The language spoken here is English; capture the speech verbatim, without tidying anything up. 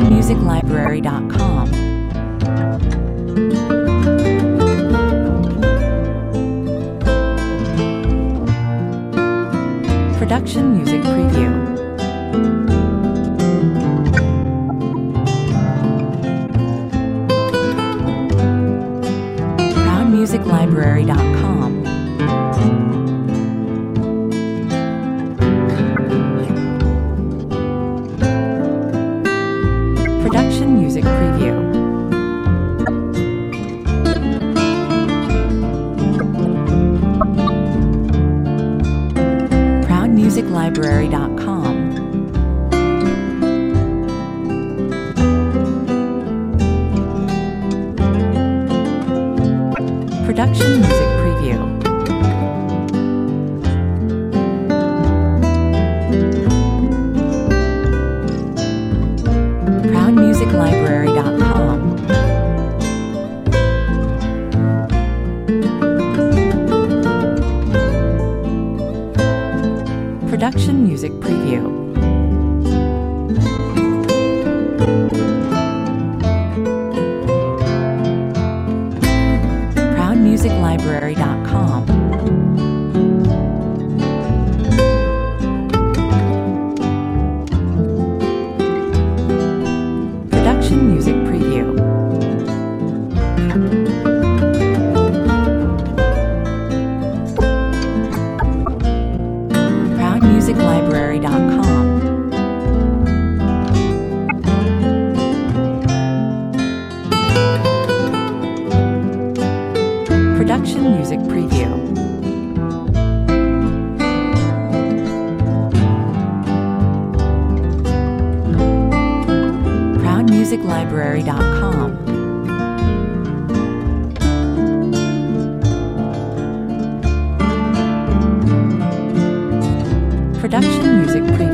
proud music library dot com. Production Music Preview. proud music library dot com. Production Music Preview. proud music library dot com. Production Music Preview. proud music library dot com. Production Music Preview. proud music library dot com. Production Music Preview. proud music library dot com. Production Music Preview. proud music library dot com. Production Music Preview.